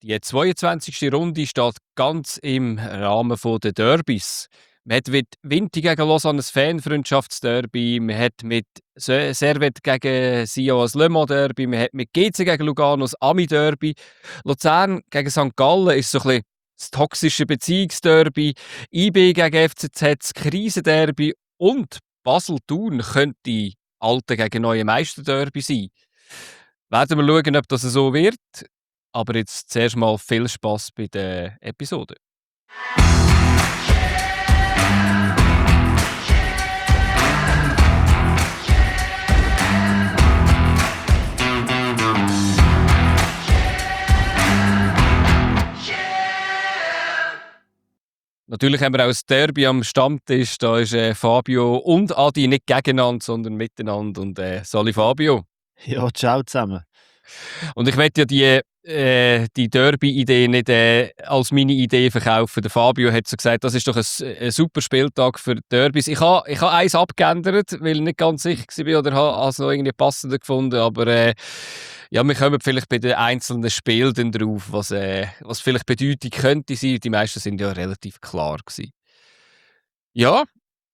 Die 22. Runde steht ganz im Rahmen der Derbys. Man hat mit Vinti gegen Lausanne ein Fanfreundschaftsderby, man hat mit Servet gegen Sion ein Le Mans Derby, man hat mit GC gegen Lugano ein Ami Derby. Luzern gegen St. Gallen ist so ein bisschen das toxische Beziehungsderby, IB gegen FCZ das Krisenderby und Basel-Thun könnte alte gegen neue Meisterderby sein. Werden wir schauen, ob das so wird. Aber jetzt zuerst mal viel Spass bei der Episode. Natürlich haben wir auch das Derby am Stammtisch. Da ist Fabio und Adi nicht gegeneinander, sondern miteinander. Und Sali Fabio. Ja, ciao zusammen. Und ich möchte ja die Derby-Idee nicht als meine Idee verkaufen. Der Fabio hat so gesagt, das ist doch ein super Spieltag für Derbys. Ich habe eins abgeändert, weil ich nicht ganz sicher war oder habe es noch irgendwie passender gefunden. Aber ja, wir kommen vielleicht bei den einzelnen Spielen dann drauf, was vielleicht Bedeutung könnte sein. Die meisten sind ja relativ klar gewesen. Ja,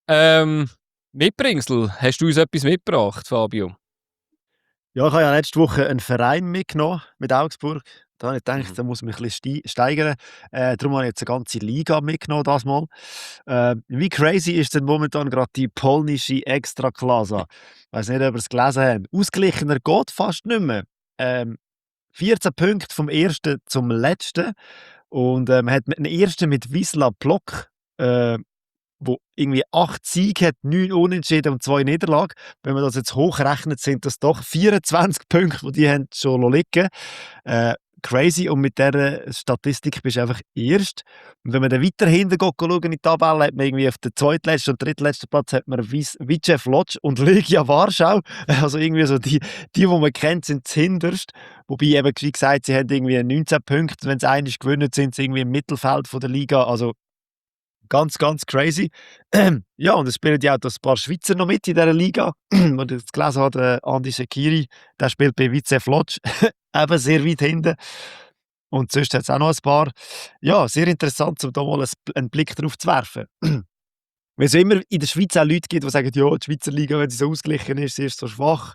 Mitbringsel. Hast du uns etwas mitgebracht, Fabio? Ja, ich habe ja letzte Woche einen Verein mitgenommen mit Augsburg. Da habe ich gedacht, da muss man ein bisschen steigern. Darum habe ich jetzt eine ganze Liga mitgenommen, das mal. Wie crazy ist denn momentan gerade die polnische Extraklasa? Ich weiß nicht, ob ihr es gelesen habt. Ausgeglichener geht fast nicht mehr. 14 Punkte vom ersten zum letzten. Und man hat einen ersten mit Wisla Plock, wo irgendwie 8 Siege hat, 9 Unentschieden und 2 Niederlagen. Wenn man das jetzt hochrechnet, sind das doch 24 Punkte, die haben schon liegen. Crazy. Und mit dieser Statistik bist du einfach erst. Und wenn man dann weiter hinten schaut in die Tabelle, hat man irgendwie auf den zweitletzten und drittletzten Platz hat man Wisław Łódź und Legia Warschau. Also irgendwie so die man kennt, sind zuhinterst. Wobei eben, wie gesagt, sie haben irgendwie 19 Punkte. Wenn sie einmal gewinnen, sind sie irgendwie im Mittelfeld von der Liga. Also ganz, ganz crazy. Ja, und es spielen ja auch ein paar Schweizer noch mit in dieser Liga. Und ich gelesen habe, Andi Shaqiri, der spielt bei Wisław Łódź, eben sehr weit hinten. Und sonst hat es auch noch ein paar. Ja, sehr interessant, um da mal einen Blick drauf zu werfen. Weil es immer in der Schweiz auch Leute gibt, die sagen, ja, die Schweizer Liga, wenn sie so ausgeglichen ist, sie ist so schwach.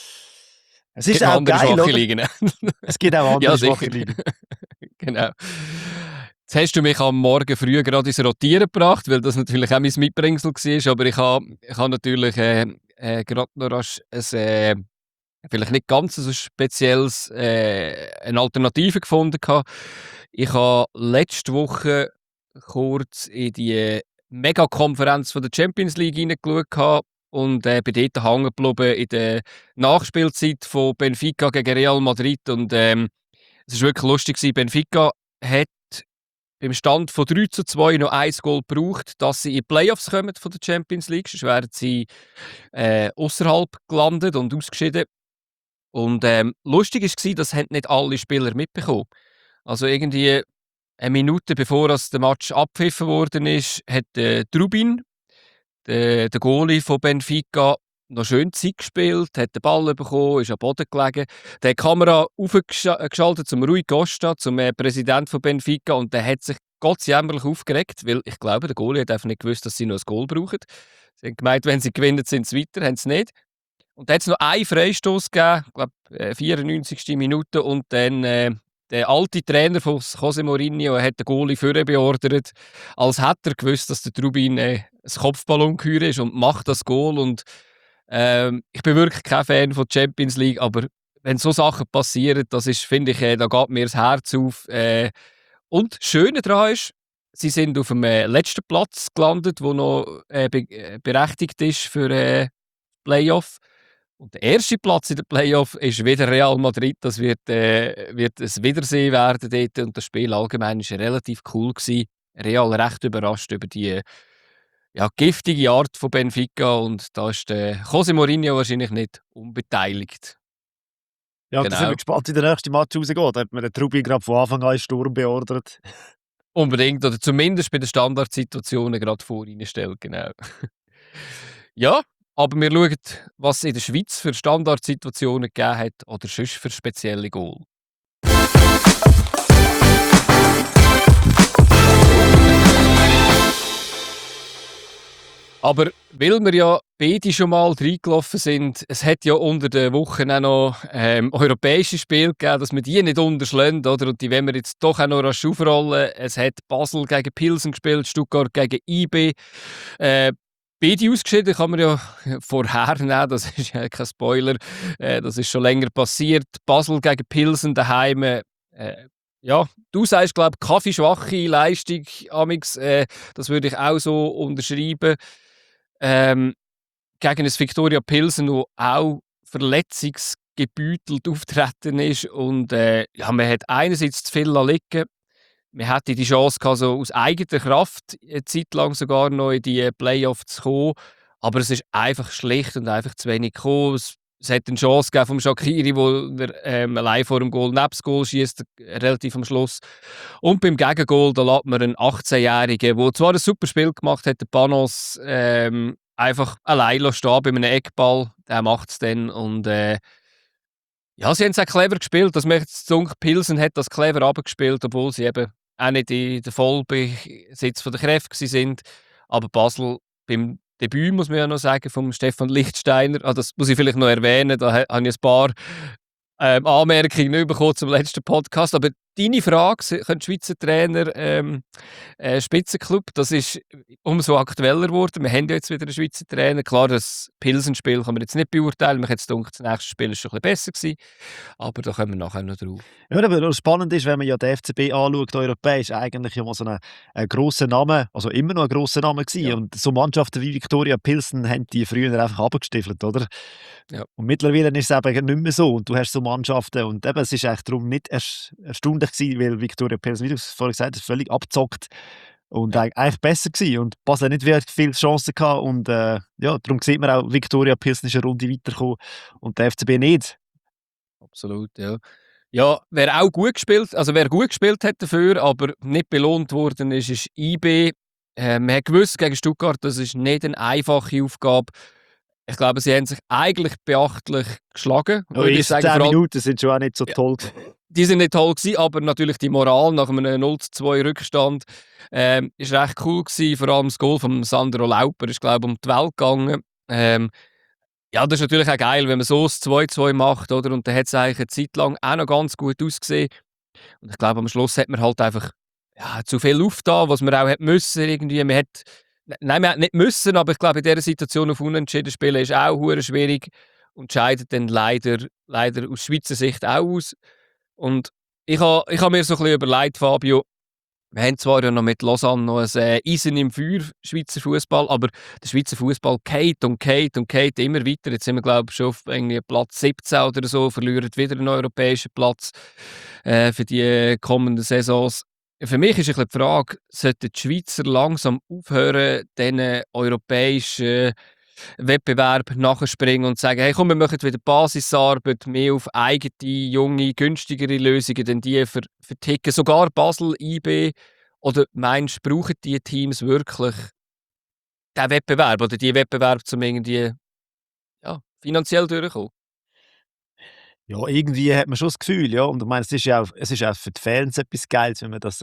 Es ist auch geil, oder? Ligen. Es gibt auch andere schwache Ligen. Genau. Jetzt hast du mich am Morgen früh gerade ins Rotieren gebracht, weil das natürlich auch mein Mitbringsel war. Aber ich habe natürlich gerade noch ein vielleicht nicht ganz so spezielles eine Alternative gefunden. Ich habe letzte Woche kurz in die Megakonferenz von der Champions League hineingeschaut und bin dort hängen geblieben in der Nachspielzeit von Benfica gegen Real Madrid. Und es war wirklich lustig. Benfica hat beim Stand von 3:2 noch 1 Goal gebraucht, dass sie in die Playoffs kommen von der Champions League. Sonst wären sie außerhalb gelandet und ausgeschieden. Und lustig war, das haben nicht alle Spieler mitbekommen. Also irgendwie eine Minute bevor der Match abgepfiffen worden ist, hat Trubin, der Goalie von Benfica, noch schön Zeit gespielt, hat den Ball bekommen, ist am Boden gelegen. Der hat die Kamera aufgeschaltet zum Rui Costa, zum Präsident von Benfica, und der hat sich gottsjämmerlich aufgeregt, weil ich glaube, der Goalie hat einfach nicht gewusst, dass sie noch ein Goal brauchen. Sie haben gemeint, wenn sie gewinnen, sind sie weiter, haben sie nicht. Und da hat es noch einen Freistoß gegeben, ich glaube 94. Minute, und dann der alte Trainer von José Mourinho hat den Goalie vorne beordert, als hätte er gewusst, dass der Trubin ein Kopfballongeheuer ist, und macht das Goal. Und ich bin wirklich kein Fan von der Champions League, aber wenn so Sachen passieren, das ist, finde ich, da geht mir das Herz auf. Und das Schöne daran ist, sie sind auf dem letzten Platz gelandet, der noch berechtigt ist für Playoff. Und der erste Platz in der Playoff ist wieder Real Madrid. Das wird ein Wiedersehen werden dort. Und das Spiel allgemein war relativ cool gewesen. Real recht überrascht über die giftige Art von Benfica. Und da ist der José Mourinho wahrscheinlich nicht unbeteiligt. Ja, genau. Da sind wir gespannt, wie der nächste Match rausgeht. Hat man den Trubi gerade von Anfang an in Sturm beordert? Unbedingt. Oder zumindest bei den Standardsituationen gerade voreinstellt. Genau. Ja. Aber wir schauen, was es in der Schweiz für Standardsituationen gegeben hat oder sonst für spezielle Goal. Aber weil wir ja beide schon mal reingelaufen sind, es hat ja unter den Wochen auch noch europäische Spiele gegeben, dass wir die nicht unterschlagen, oder? Und die wollen wir jetzt doch auch noch rasch aufrollen. Es hat Basel gegen Pilsen gespielt, Stuttgart gegen IB. Beide ausgeschieden kann man ja vorhernehmen, das ist ja kein Spoiler. Das ist schon länger passiert. Basel gegen Pilsen daheim. Ja, du sagst, glaube ich, kaffeeschwache Leistung, Amix. Das würde ich auch so unterschreiben. Gegen ein Viktoria Pilsen, das auch verletzungsgebeutelt auftreten ist. Und ja, man hat einerseits zu viel liegen. Man hätte die Chance gehabt, so aus eigener Kraft eine Zeit lang sogar noch in die Playoffs zu kommen. Aber es ist einfach schlecht und einfach zu wenig gekommen. Es hat eine Chance gegeben vom Shaqiri, wo er allein vor dem Goal nebst Goal schießt, relativ am Schluss. Und beim Gegengol, da lässt man einen 18-Jährigen, der zwar ein super Spiel gemacht hat, der Panos, einfach allein stehen bei einem Eckball. Der macht es dann. Und ja, sie haben es auch clever gespielt. Das möchte Zunk Pilsen hat das clever abgespielt, obwohl sie eben auch nicht in der Vollbesitz der Kräfte sind. Aber Basel beim Debüt, muss man ja noch sagen, von Stefan Lichtsteiner, das muss ich vielleicht noch erwähnen, da habe ich ein paar Anmerkungen bekommen zum letzten Podcast. Aber deine Frage, können Schweizer Trainer Spitzenklub, das ist umso aktueller geworden. Wir haben ja jetzt wieder einen Schweizer Trainer. Klar, das Pilsenspiel kann man jetzt nicht beurteilen. Man hat jetzt gedacht, das nächste Spiel war schon ein bisschen besser gewesen. Aber da kommen wir nachher noch drauf. Ja, aber was spannend ist, wenn man ja den FCB anschaut, europäisch, eigentlich ja mal so ein grosser Name, also immer noch ein grosser Name gewesen. Ja. Und so Mannschaften wie Viktoria Pilsen haben die früher einfach runtergestiefelt, oder? Ja. Und mittlerweile ist es eben nicht mehr so. Und du hast so Mannschaften, und eben, es ist eigentlich darum nicht erstaunlich gewesen, weil Viktoria Pilsen, wie du es vorhin gesagt hast, völlig abgezockt und Ja. eigentlich besser gewesen. Und Basel hat nicht wirklich viele Chancen gehabt. Und ja, darum sieht man auch, Viktoria Pilsen ist eine Runde weitergekommen und der FCB nicht. Absolut, ja. Ja, wer gut gespielt hat dafür, aber nicht belohnt worden ist IB. Man hat gewusst, gegen Stuttgart, das ist nicht eine einfache Aufgabe. Ich glaube, sie haben sich eigentlich beachtlich geschlagen. Ja, Würde die ich sagen, 10 vor allem, Minuten sind schon auch nicht so toll gewesen. die sind nicht toll gewesen, aber natürlich die Moral nach einem 0:2 Rückstand ist recht cool gewesen. Vor allem das Goal von Sandro Lauper ist, glaube ich, um die Welt gegangen. Ja, das ist natürlich auch geil, wenn man so das 2:2 macht, oder? Und dann hat es eigentlich eine Zeit lang auch noch ganz gut ausgesehen. Und ich glaube, am Schluss hat man halt einfach zu viel aufgetan, was man auch hätte müssen. Irgendwie. Man hat nicht müssen, aber ich glaube, in dieser Situation auf Unentschieden spielen ist auch hure schwierig und scheidet dann leider aus Schweizer Sicht auch aus. Und ich ha mir so ein bisschen überlegt, Fabio, wir haben zwar ja noch mit Lausanne noch ein Eisen im Feuer, Schweizer Fußball, aber der Schweizer Fußball geht und geht und geht immer weiter. Jetzt sind wir, glaube ich, schon auf irgendwie Platz 17 oder so, verlieren wieder einen europäischen Platz für die kommenden Saisons. Für mich ist ein bisschen die Frage, sollten die Schweizer langsam aufhören, diesen europäischen Wettbewerb nachspringen und sagen, hey komm, wir machen wieder Basisarbeit, mehr auf eigene, junge, günstigere Lösungen, denn die verticken. Sogar Basel, IB, oder meinst du, brauchen die Teams wirklich diesen Wettbewerb oder die Wettbewerb, um irgendwie finanziell durchzukommen? Ja, irgendwie hat man schon das Gefühl, ja. Und ich meine, es ist auch für die Fans etwas Geiles, wenn man das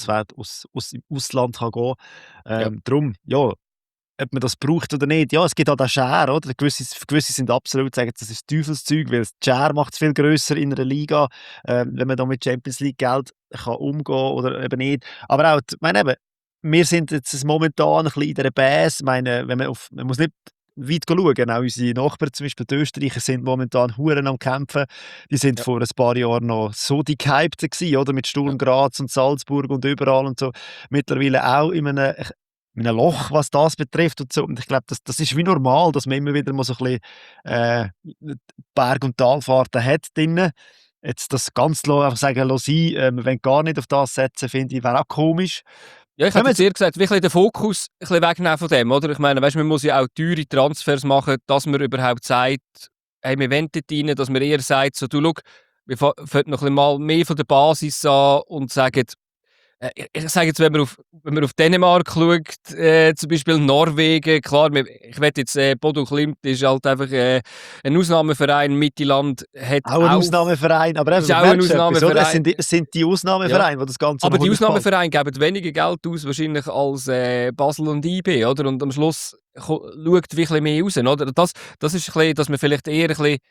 im Ausland kann gehen Ja. kann. Darum, ja, ob man das braucht oder nicht. Ja, es gibt auch den Share, oder? Gewisse sind absolut, sagen, das ist Teufelszeug, weil das Share macht es viel grösser in einer Liga, wenn man da mit Champions League Geld kann umgehen oder eben nicht. Aber auch, ich meine eben, wir sind jetzt momentan ein bisschen in dieser Base. Ich meine, man muss nicht weit schauen. Auch unsere Nachbarn, zum Beispiel die Österreicher, sind momentan Huren am Kämpfen. Die sind Ja. vor ein paar Jahren noch so die Gehypten gewesen, oder? Mit Sturm Ja. Graz und Salzburg und überall und so. Mittlerweile auch in einem Loch, was das betrifft und so. Und ich glaube, das ist wie normal, dass man immer wieder mal so ein bisschen Berg- und Talfahrten hat drinnen. Jetzt das ganz einfach sagen, lass sein, wir wollen gar nicht auf das setzen, finde ich, wäre auch komisch. Ja, ich Wenn hätte man jetzt eher gesagt, wirklich den Fokus ein bisschen wegnehmen von dem, oder? Ich meine, weißt, man muss ja auch teure Transfers machen, dass man überhaupt sagt, hey, wir wollen dort rein, dass man eher sagt, so, du, schau, wir fangen noch ein bisschen mal mehr von der Basis an und sagen, Ich sage jetzt, wenn man auf Dänemark schaut, zum Beispiel Norwegen, klar, ich will jetzt, Bodo Glimt ist halt einfach ein Ausnahmeverein, Mittelland hat Auch ein auch, Ausnahmeverein, aber eben, ist du auch ein merkst etwas, oder? Ausnahmeverein, Es sind die ja. Ausnahmevereine, die das Ganze Aber noch die unterhalten. Ausnahmevereine geben weniger Geld aus wahrscheinlich als Basel und IB, oder? Und am Schluss schaut wie ein bisschen mehr raus, oder? Das ist ein bisschen, dass man vielleicht eher ein bisschen,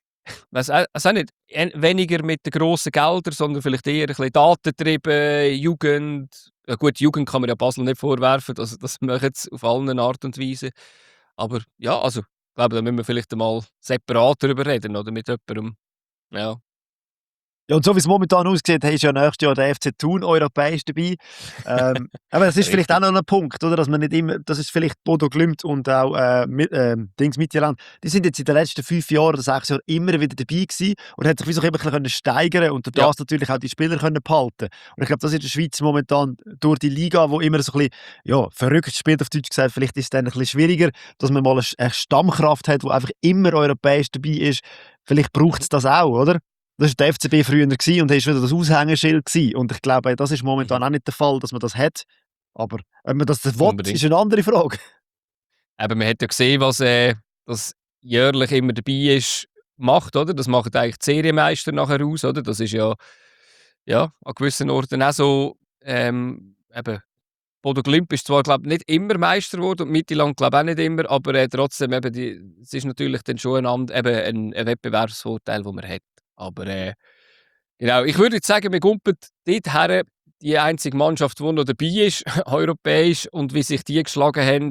auch nicht, weniger mit den grossen Geldern, sondern vielleicht eher ein bisschen datentrieben, Jugend. Ja gut, Jugend kann man ja Basel nicht vorwerfen, das machen sie auf allen Art und Weise. Aber ja, also, ich glaube, da müssen wir vielleicht einmal separat darüber reden, oder mit jemandem. Ja, Ja, und so wie es momentan aussieht, ist ja nächstes Jahr der FC Thun europäisch dabei. Aber das ist vielleicht auch richtig. noch ein Punkt, oder? Dass man nicht immer, das ist vielleicht Bodo Glimt und auch Dings Midtjylland, die sind jetzt in den letzten 5 Jahren oder 6 Jahren immer wieder dabei gewesen und hat sich wie so ein bisschen können steigern und durch Ja. das natürlich auch die Spieler können behalten. Und ich glaube, das ist in der Schweiz momentan durch die Liga, wo immer so ein bisschen, ja, verrückt spielt, auf Deutsch gesagt, vielleicht ist es dann ein bisschen schwieriger, dass man mal eine Stammkraft hat, die einfach immer europäisch dabei ist. Vielleicht braucht Mhm. es das auch, oder? Das war der FCB früher gewesen und ist wieder das Aushängeschild gewesen. Und ich glaube, das ist Mhm. momentan auch nicht der Fall, dass man das hat. Aber ob man das will, Unbedingt. ist eine andere Frage. Eben, man hat ja gesehen, was das jährlich immer dabei ist, macht, oder? Das machen eigentlich die Serienmeister nachher aus, oder? Das ist ja an gewissen Orten auch so. Eben, Bodo Glimt ist zwar, glaube nicht immer Meister geworden und Mittelland, glaube auch nicht immer, aber trotzdem, eben es ist natürlich dann schon ein Wettbewerbsvorteil, den man hat. Aber genau, ich würde jetzt sagen, wir gumpen dort her, die einzige Mannschaft, die noch dabei ist, europäisch, und wie sich die geschlagen haben,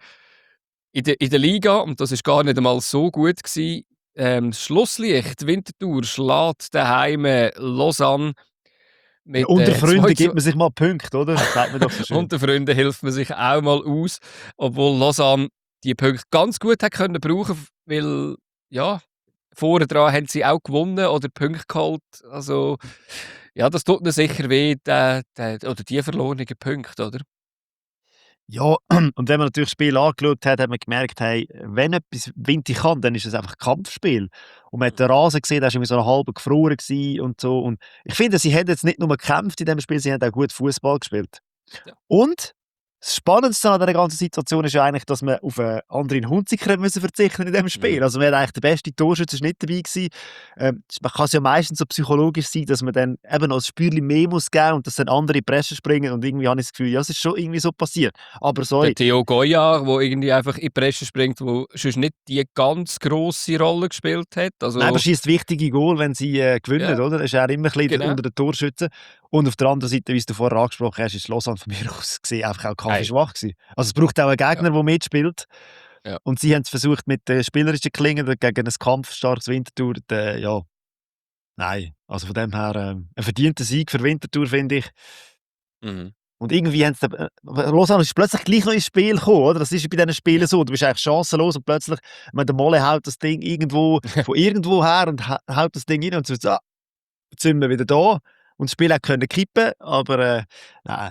in der Liga, und das ist gar nicht einmal so gut gewesen. Das Schlusslicht Winterthur schlägt daheim Lausanne Ja, mit unter 2 Freunden gibt zu man sich mal Punkte, oder? Das sagt man doch so schön. unter Freunden hilft man sich auch mal aus, obwohl Lausanne die Punkte ganz gut hat können brauchen, weil ja, vorne dran haben sie auch gewonnen oder Punkte geholt. Also ja, das tut mir sicher weh, oder die verlorenen Punkte, oder? Ja, und wenn man natürlich das Spiel angeschaut hat, hat man gemerkt, hey, wenn etwas Winter kann, dann ist es einfach Kampfspiel. Und man hat den Mhm. Rasen gesehen, der war irgendwie so eine halbe gefroren gewesen und so. Und ich finde, sie haben jetzt nicht nur gekämpft in diesem Spiel, sie haben auch gut Fußball gespielt. Ja. Und das Spannendste an dieser ganzen Situation ist ja eigentlich, dass man auf einen anderen Hunziker müssen verzichten in diesem Spiel. Mhm. Also wir hatten eigentlich den besten Torschütze ist nicht dabei gewesen. Man kann es ja meistens so psychologisch sein, dass man dann eben noch ein Spürchen mehr muss geben und dass dann andere in die Presse springen und irgendwie habe ich das Gefühl, ja, es ist schon irgendwie so passiert. Aber Der sorry, Theo Goya, der irgendwie einfach in die Bresche springt, der sonst nicht die ganz grosse Rolle gespielt hat. nein, aber Also, schießt wichtige Goal, wenn sie gewinnen, ja, oder? Ist er immer ein bisschen genau. unter den Torschützen. Und auf der anderen Seite, wie es du vorher angesprochen hast, ist Lausanne von mir aus gesehen einfach auch Hey, kampfschwach gewesen. Also es braucht auch einen ja, Gegner, der mitspielt. ja. Und sie haben es versucht mit den spielerischen Klingen gegen ein kampfstarkes Winterthur. Ja, nein. Also von dem her ein verdienter Sieg für Winterthur, finde ich. Mhm. Und irgendwie haben sie Lausanne ist plötzlich gleich noch ins Spiel gekommen, oder? Das ist bei diesen Spielen Ja. so. Du bist eigentlich chancenlos und plötzlich, der Molle haut das Ding irgendwo von irgendwo her und haut das Ding rein und so, jetzt sind wir wieder da. Und das Spiel hat können kippen, aber nein.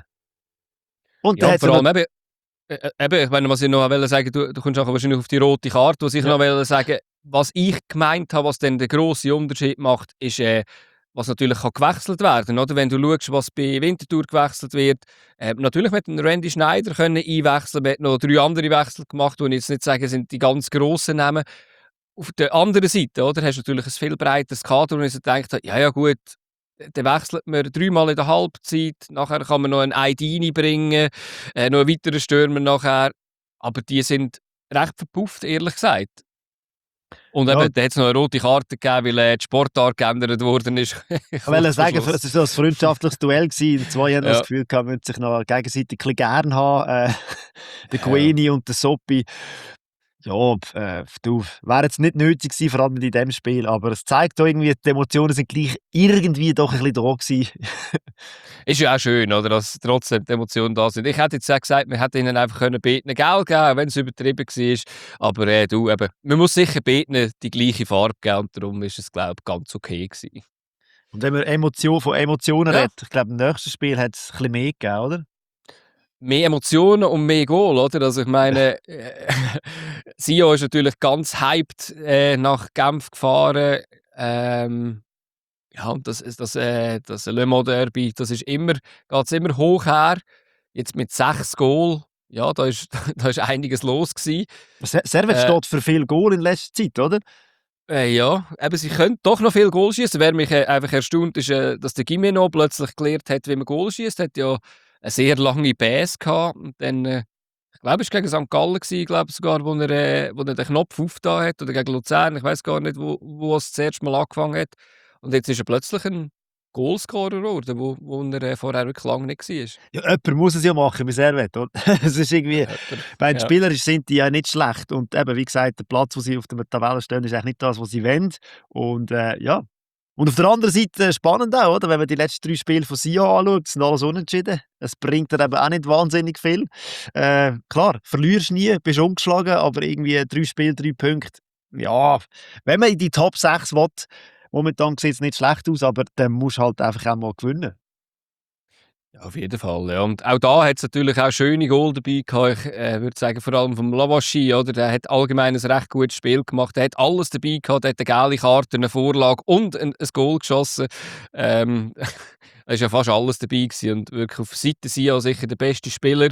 Und Ja, dann und hat es vor ja noch, allem eben, ich meine, was ich noch wollte sagen, du kommst nachher wahrscheinlich auf die rote Karte, was ich ja, noch wollte sagen, was ich gemeint habe, was dann den grossen Unterschied macht, ist, was natürlich kann gewechselt werden, oder? Wenn du schaust, was bei Winterthur gewechselt wird, natürlich mit dem Randy Schneider können einwechseln, man hat noch 3 andere Wechsel gemacht, die ich jetzt nicht sagen, sind die ganz grossen Namen. Auf der anderen Seite, oder, hast du natürlich ein viel breiteres Kader, und ich so gedacht habe, ja, ja gut, dann wechselt man 3-mal in der Halbzeit, nachher kann man noch einen ID reinbringen, noch einen weiteren Stürmer nachher, aber die sind recht verpufft, ehrlich gesagt. Und ja, eben, da hat es noch eine rote Karte gegeben, weil die Sportart geändert worden ist, ich wollte kurz vor sagen, Schluss. es war so ein freundschaftliches Duell gewesen. Die zwei haben noch das Ja, Gefühl gehabt, müssen sich noch gegenseitig ein bisschen gern haben. Der ja. Gueni und der Soppi. Ja, du, wäre jetzt nicht nötig gewesen, vor allem nicht in diesem Spiel, aber es zeigt auch irgendwie, die Emotionen sind gleich irgendwie doch ein bisschen da gewesen. Ist ja auch schön, oder, dass trotzdem die Emotionen da sind. Ich hätte jetzt auch gesagt, man hätte ihnen einfach beten Geld geben, wenn es übertrieben war. Aber du, eben, man muss sicher beten die gleiche Farbe geben, und darum ist es, glaube ich, ganz okay gewesen. Und wenn man von Emotionen Ja, redet, ich glaube, im nächsten Spiel hat es ein bisschen mehr gegeben, oder? mehr Emotionen und mehr Goal, oder? Also ich meine, Sio ist natürlich ganz hyped nach Genf gefahren. Ja, und das Le Mans Derby, das ist immer geht's immer hoch her. Jetzt mit 6 Goal, ja, da ist da ist einiges los gewesen. Servet Äh, steht für viel Goal in letzter Zeit, oder? ja, eben, sie können doch noch viel Goal schießen. Wer mich, einfach erstaunt, ist, dass der Gimeno plötzlich gelernt hat, wie man Goal schießt. Er hat ja eine sehr lange Base gehabt und dann, ich glaube, es war gegen St. Gallen gewesen, glaube sogar, wo er den Knopf aufgetan hat oder gegen Luzern. Ich weiß gar nicht, wo es das erste Mal angefangen hat. Und jetzt ist er plötzlich ein Goalscorer geworden, wo er, vorher wirklich lange nicht war. Ja, jemand muss es ja machen bei Servet, oder? Es ist irgendwie, bei den Ja. Spielern sind die ja nicht schlecht und eben, wie gesagt, der Platz, wo sie auf der Tabelle stehen, ist eigentlich nicht das, was sie wollen und ja. Und auf der anderen Seite spannend auch, oder? Wenn man die letzten 3 Spiele von Sion anschaut, sind alles unentschieden. Es bringt dann eben auch nicht wahnsinnig viel. Klar, verlierst nie, bist ungeschlagen, aber irgendwie 3 Spiele, 3 Punkte. Ja, wenn man in die Top 6 will, momentan sieht es nicht schlecht aus, aber dann musst du halt einfach auch mal gewinnen. Ja, auf jeden Fall, ja. Und auch da hat es natürlich auch schöne Goal dabei gehabt. Ich, würde sagen, vor allem vom Lavaschi, oder? Der hat allgemein ein recht gutes Spiel gemacht. Er hat alles dabei gehabt. Er hat eine gelbe Karte, eine Vorlage und ein Goal geschossen. Da war ja fast alles dabei gewesen und wirklich auf Seite Sion sicher der beste Spieler.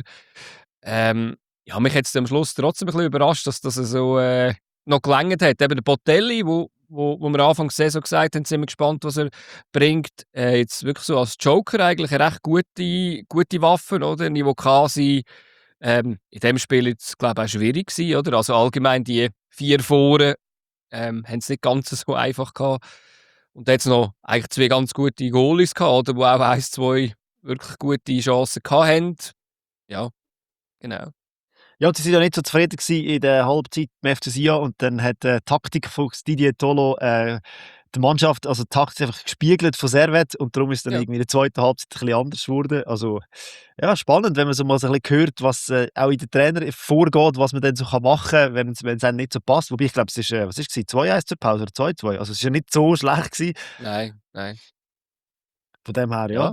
Ja, mich hat es am Schluss trotzdem ein bisschen überrascht, dass das so noch gelangt hat. Eben der Botelli, wo wir Anfang der Saison gesagt haben, sind wir gespannt, was er bringt. Jetzt wirklich so als Joker eigentlich eine recht gute Waffe, oder? Niveau Kasi. In dem Spiel jetzt, glaube ich, auch schwierig gewesen, oder? Also allgemein die 4 Foren haben es nicht ganz so einfach gehabt. Und dann hat es noch eigentlich 2 ganz gute Goalies gehabt, oder? Die auch 1, 2 wirklich gute Chancen hatten. Ja, genau. Ja, und sie waren ja nicht so zufrieden gewesen in der Halbzeit im FC Sion und dann hat die Taktik von Didier Tolo die Mannschaft, also die Taktik einfach gespiegelt von Servet und darum ist dann Ja. irgendwie in der zweiten Halbzeit ein bisschen anders geworden. Also ja, spannend, wenn man so mal so ein bisschen hört, was auch in den Trainer vorgeht, was man dann so machen kann, wenn es einem nicht so passt. Wobei ich glaube, es ist, was ist es, 2-1 zur Pause oder 2-2? Also es ist ja nicht so schlecht gewesen. Nein, nein. Von dem her, ja. Ja.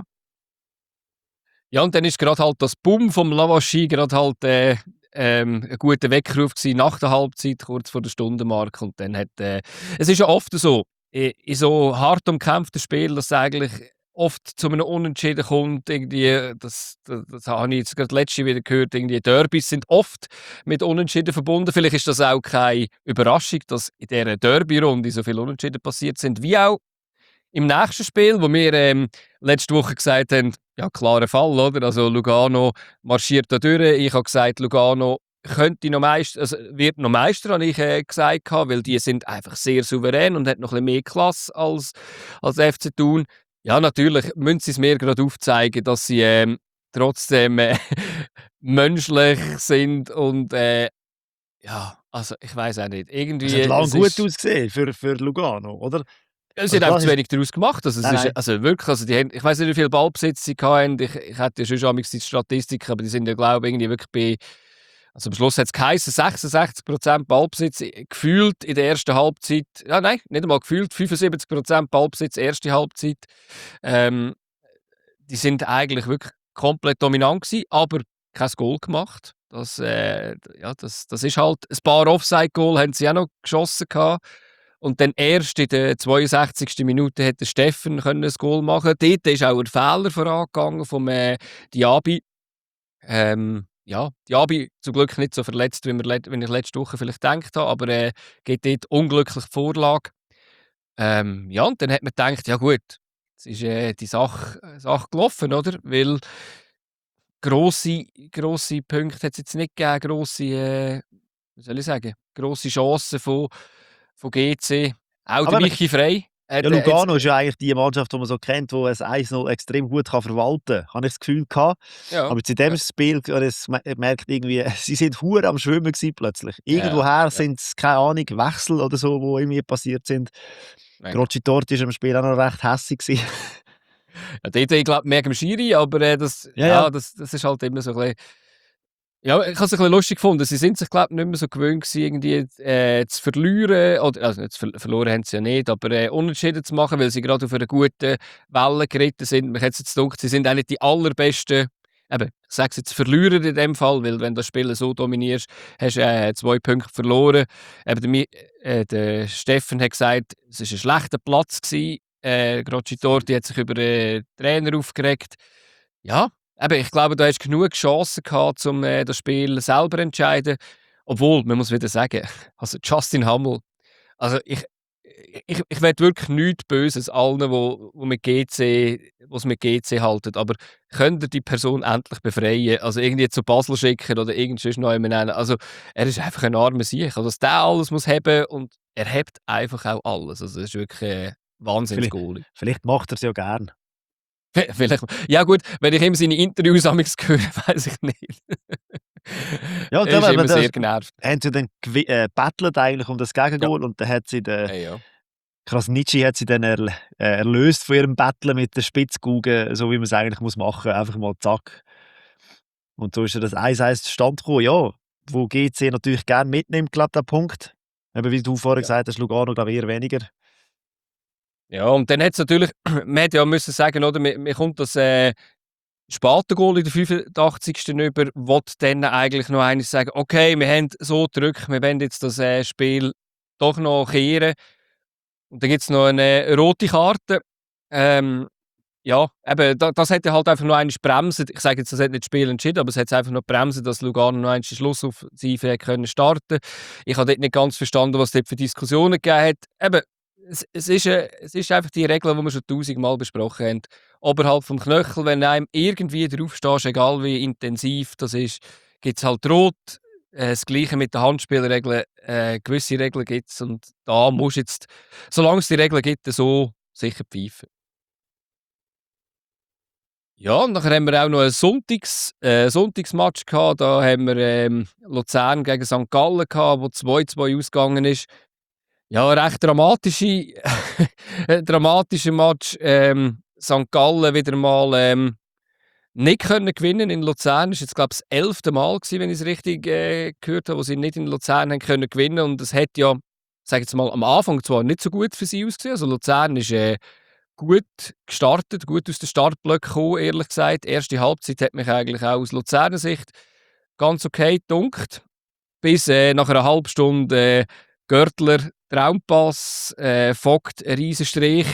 Ja, und dann ist gerade halt das Bumm vom Lavaschi gerade halt, 'n guter Weckruf gsi nach der Halbzeit, kurz vor der Stundenmarke. Und dann hat, es ist ja oft so, in so hart umkämpften Spielen, dass es eigentlich oft zu einem Unentschieden kommt. Irgendwie, das habe ich jetzt gerade letzte wieder gehört, irgendwie Derbys sind oft mit Unentschieden verbunden. Vielleicht ist das auch keine Überraschung, dass in dieser Derby-Runde so viele Unentschieden passiert sind, wie auch im nächsten Spiel, wo wir letzte Woche gesagt haben, ja, klarer Fall, oder? Also Lugano marschiert da durch. Ich habe gesagt, Lugano könnte noch Meister, also wird noch Meister, habe ich gesagt, weil die sind einfach sehr souverän und hat noch ein bisschen mehr Klasse als FC Thun. Ja, natürlich müssen sie es mir gerade aufzeigen, dass sie trotzdem menschlich sind und ja, also ich weiß auch nicht. Es Irgendwie, hat lange es gut ist. ausgesehen für Lugano, oder? Ja, sie Also haben einfach klar, zu wenig daraus gemacht. Also, es nein, ist nein. also wirklich, also die haben, ich weiß nicht, wie viel Ballbesitz sie hatten. Ich hätte ja schon die Statistik, aber die sind ja, glaube ich, irgendwie wirklich bei, also am Schluss hat es geheißen, 66% Ballbesitz, gefühlt in der ersten Halbzeit, ja nein, nicht einmal gefühlt, 75% Ballbesitz, erste Halbzeit. Ähm, Die sind eigentlich wirklich komplett dominant gewesen, aber kein Goal gemacht. Ja, das ist halt, ein paar Offside-Goal haben sie auch noch geschossen gehabt. Und dann erst in der 62. Minute hätte Steffen können ein Goal machen. Dort ist auch ein Fehler vorangegangen vom Diaby. Ja, Diaby zum Glück nicht so verletzt, wie ich letzte Woche vielleicht gedacht habe, aber geht dort unglücklich die Vorlage. Ja, und dann hat man gedacht, ja gut, jetzt ist die Sache gelaufen, oder? Weil grosse Punkte hat es jetzt nicht gegeben, wie soll ich sagen, grosse Chancen von GC. Auch der Aber Michi Frey ja, hat jetzt, Lugano ist ja eigentlich die Mannschaft, die man so kennt, die ein 1-0 extrem gut verwalten kann, habe ich das Gefühl gehabt. ja, Aber zu dem ja, Spiel, merkt irgendwie, sie sind hure am Schwimmen gewesen plötzlich. ja, Irgendwoher ja, sind es, keine Ahnung, Wechsel oder so, die irgendwie passiert sind. mega. Groschi Torti war am Spiel auch noch recht hässig gewesen. Ja, dort, ich glaube, mehr am Schiri, aber Ja, ja. das ist halt immer so ein bisschen. Ja, ich habe es ein bisschen lustig gefunden. Sie sind sich, glaube ich, nicht mehr so gewöhnt gewesen, irgendwie zu verlieren. Oder, also nicht verloren haben sie ja nicht, aber unentschieden zu machen, weil sie gerade auf einer guten Welle geritten sind. Mich hat es jetzt gedacht, sie sind eigentlich die allerbesten, eben, ich sage es jetzt, Verlierer in dem Fall, weil wenn du das Spiel so dominierst, hast du 2 Punkte verloren. Eben, der Steffen hat gesagt, es war ein schlechter Platz gewesen. Torti hat sich über den Trainer aufgeregt. Ja, eben, ich glaube, du hast genug Chancen gehabt, um das Spiel selber zu entscheiden. Obwohl, man muss wieder sagen, also Justin Hummel, also ich will wirklich nichts Böses allen, wo's mit GC halten, aber könnt ihr die Person endlich befreien? Also irgendwie zu Basel schicken oder irgend sonst noch jemanden nennen. Also er ist einfach ein armer Sieg. Also dass der alles muss haben und er hebt einfach auch alles. Also das ist wirklich Vielleicht, Wahnsinns-Goalie. vielleicht macht er es ja gern. Vielleicht, ja gut, wenn ich ihm seine Interviews amigs höre, weiß ich nicht. Ja, und Er dann, ist wenn immer man das, sehr genervt. haben sie dann battlet eigentlich um das Ja, Gegengoal und dann hat sie den ja. Krasnitschi hat sie dann erlöst von ihrem Battlen mit der Spitzkugel, so wie man es eigentlich muss machen. Einfach mal zack. Und so ist ja das 1-1 zustande gekommen. Ja, wo GC natürlich gerne mitnimmt, glaube der Punkt. Eben wie du vorher Ja. gesagt hast, Lugano glaube eher weniger. Ja, und dann hat es natürlich, man hätte ja müssen sagen, oder, mir kommt das späte Goal in der 85. über, will dann eigentlich noch eines sagen, okay, wir haben so gedrückt, wir wollen jetzt das Spiel doch noch kehren. Und dann gibt es noch eine rote Karte. Ähm, ja, eben, das hätte halt einfach noch einmal bremsen. Ich sage jetzt, das hat nicht das Spiel entschieden, aber es hat einfach noch bremsen, dass Lugano noch einmal die Schlussoffensive hätte können starten. Ich habe dort nicht ganz verstanden, was dort für Diskussionen gegeben hat. Eben, es ist einfach die Regel, die wir schon 1000-mal besprochen haben. Oberhalb vom Knöchel, wenn einem irgendwie draufstehst, egal wie intensiv das ist, gibt es halt rot. Das Gleiche mit den Handspielregeln. Gewisse Regeln gibt es und da musst du jetzt, solange es die Regeln gibt, so sicher pfeifen. Ja, und nachher haben wir auch noch ein Sonntagsmatch gehabt. Da haben wir Luzern gegen St. Gallen gehabt, wo 2-2 ausgegangen ist. Ja, recht dramatischer Match. St. Gallen wieder mal nicht können gewinnen in Luzern. Das war jetzt, glaube ich, das 11. Mal gewesen, wenn ich es richtig gehört habe, wo sie nicht in Luzern haben können gewinnen. Und es hat ja, sage ich jetzt mal, am Anfang zwar nicht so gut für sie ausgesehen. Also Luzern ist gut gestartet, gut aus den Startblöcken gekommen, ehrlich gesagt. Die erste Halbzeit hat mich eigentlich auch aus Luzerner Sicht ganz okay gedunkt. Bis nach einer halben Stunde Görtler Traumpass, Vogt ein Riesenstrich,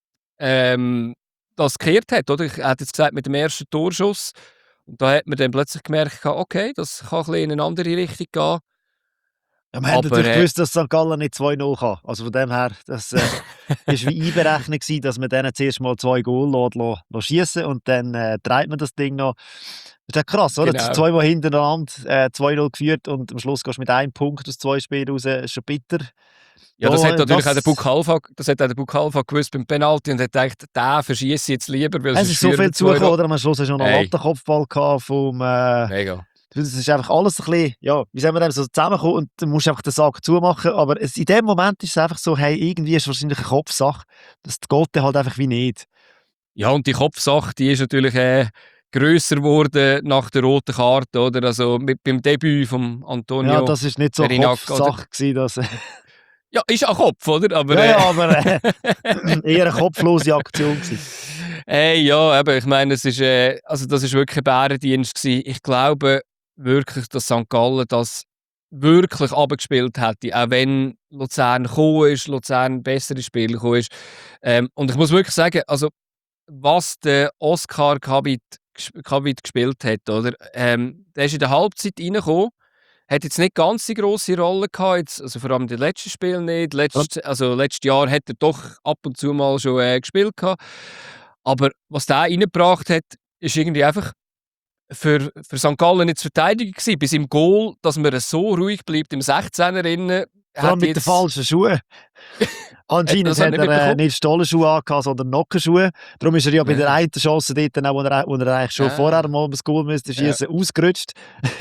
das gekehrt hat. Oder? Ich hätte jetzt gesagt, mit dem ersten Torschuss. Und da hat man dann plötzlich gemerkt, okay, das kann ein bisschen in eine andere Richtung gehen. Ja, man hat Aber natürlich gewusst, dass St. Gallen nicht 2-0 kann. Also von dem her, das war wie einberechnet gewesen, dass man denen zuerst mal 2 Goal schiessen und dann dreht man das Ding noch. Das ist ja krass, oder? genau. Zweimal hintereinander 2-0 geführt und am Schluss gehst du mit einem Punkt aus 2 Spielen raus. Das ist schon bitter. Ja, das Da, hat natürlich auch der das, Buch Halfa gewusst beim Penalty und hat gedacht, den verschieße ich jetzt lieber, weil es sonst ist so führen viel wir zugekommen, oder? Am Schluss hast du noch einen Hey, Lattenkopfball gehabt vom... mega. Das ist einfach alles ein bisschen, ja, wie sagen wir dem, so zusammenkommen und dann musst du einfach den Sack zumachen. Aber in dem Moment ist es einfach so, hey, irgendwie ist es wahrscheinlich eine Kopfsache. Das geht dann halt einfach wie nicht. Ja, und die Kopfsache, die ist natürlich grösser geworden nach der roten Karte, oder? Also beim Debüt von Ja, Antonio das ist nicht so eine Perinac, oder? Kopfsache gewesen, dass, Ja, ist auch Kopf, oder? Aber, ja, aber eher eine kopflose Aktion gewesen. hey, ja, eben, ich meine, also das ist wirklich ein Bärendienst gewesen. Ich glaube wirklich, dass St. Gallen das wirklich abgespielt hätte, auch wenn Luzern gekommen ist, Luzern bessere Spiele gekommen ist. Und ich muss wirklich sagen, also was der Oscar Kabit gespielt hat, oder? Der ist in der Halbzeit reingekommen, hat jetzt nicht ganz die grosse Rolle gehabt, jetzt, also vor allem in den letzten Spielen nicht. Letztes Jahr hat er doch ab und zu mal schon gespielt gehabt. Aber was der reingebracht hat, ist irgendwie einfach für St. Gallen nicht zu verteidigen gewesen. Bis im Goal, dass man so ruhig bleibt im 16er innen, Vor allem mit den falschen Schuhen. Anscheinend das hat nicht er mitbekommen. nicht Stollenschuhe angehabt, sondern Nockenschuhe. Darum ist er ja bei der einen Chance dort, wo er eigentlich schon vorher mal das Goal müsste schießen, ausgerutscht.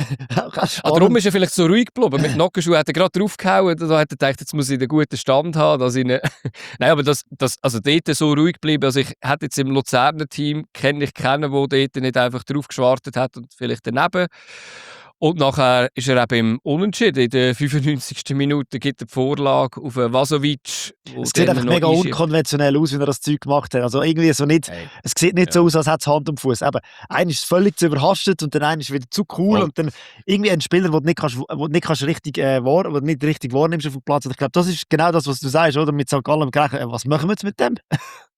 Darum ist er vielleicht so ruhig geblieben. Mit Nockenschuhen hat er gerade draufgehauen. Da hat er gedacht, jetzt muss ich einen guten Stand haben. Dass ich Nein, aber also dort so ruhig geblieben. Also ich hätte jetzt im Luzerner Team kennen, wo dort nicht einfach drauf geschwartet hat und vielleicht daneben. Und nachher ist er eben im Unentschieden. In der 95. Minute gibt er die Vorlage auf Vasovic. Es sieht einfach mega unkonventionell aus, wie er das Zeug gemacht hat. Also irgendwie so nicht, Hey. es sieht nicht so aus, als hätte es Hand und Fuß. Aber einer ist völlig zu überhastet und dann einer ist wieder zu cool. Und dann irgendwie ein Spieler, den du nicht kannst richtig, nicht richtig wahrnimmst auf dem Platz. Und ich glaube, das ist genau das, was du sagst, oder? Mit St. Gallen gerechnet. Was machen wir jetzt mit dem?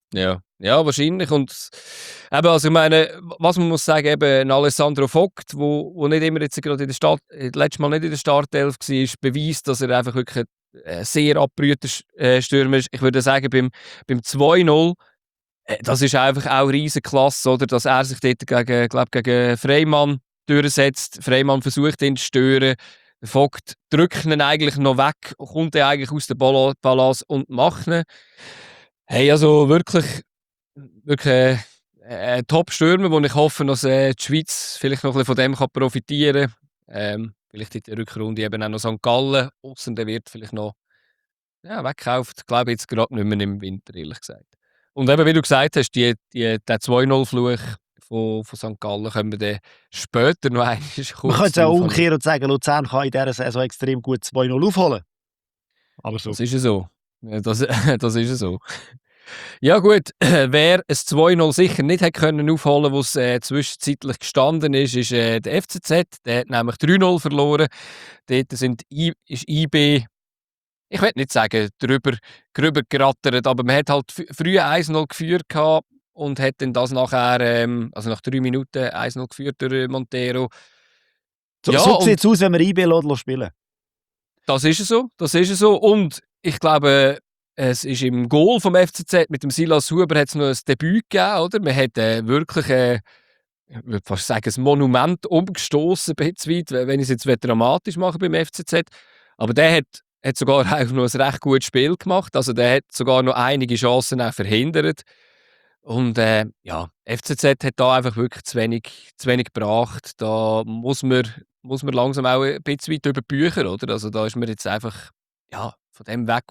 Ja, ja, wahrscheinlich. Und eben, also ich meine, was man muss sagen, eben ein Alessandro Vogt, wo nicht immer jetzt gerade letztes Mal nicht in der Startelf war, beweist, dass er einfach wirklich ein sehr abgebrühter Stürmer ist. Ich würde sagen, beim 2-0, das ist einfach auch riesen Klasse, oder? Dass er sich dort gegen Freimann durchsetzt. Freimann versucht ihn zu stören. Der Vogt drückt ihn eigentlich noch weg, kommt er eigentlich aus der Balance und macht ihn. Hey, also wirklich ein Top-Stürmer, wo ich hoffe, dass die Schweiz vielleicht noch ein bisschen von dem kann profitieren kann. Vielleicht in der Rückrunde eben auch noch St. Gallen, ausser der wird vielleicht noch weggekauft. Ich glaube jetzt gerade nicht mehr im Winter, ehrlich gesagt. Und eben, wie du gesagt hast, der 2-0-Fluch von St. Gallen können wir dann später noch einmal Man kurz könnte es auch drauf umkehren und sagen, Luzern kann in dieser Saison extrem gut 2-0 aufholen. Aber so. Das ist ja so. Ja, das ist ja so. Ja gut, wer ein 2-0 sicher nicht hat können aufholen, wo es zwischenzeitlich gestanden ist der FCZ. Der hat nämlich 3-0 verloren. Dort ist IB, ich will nicht sagen, drüber gerattert, aber man hat halt früh 1-0 geführt gehabt und hat dann das nachher, also nach 3 Minuten 1-0 geführt durch Montero. So, Ja, so sieht und es aus, wenn wir IB spielen. das ist es so, das ist es so. Und ich glaube, es ist im Goal vom FCZ mit dem Silas Huber hat es noch ein Debüt gegeben, oder? Man hat wirklich, ich würde fast sagen, ein Monument umgestoßen, ein bisschen weit, wenn ich es jetzt dramatisch mache beim FCZ. Aber der hat sogar auch noch ein recht gutes Spiel gemacht. Also der hat sogar noch einige Chancen auch verhindert. Und ja, FCZ hat da einfach wirklich zu wenig gebracht. Da muss man langsam auch ein bisschen weit über die Bücher, oder? Also da ist man jetzt einfach ja, von dem weg,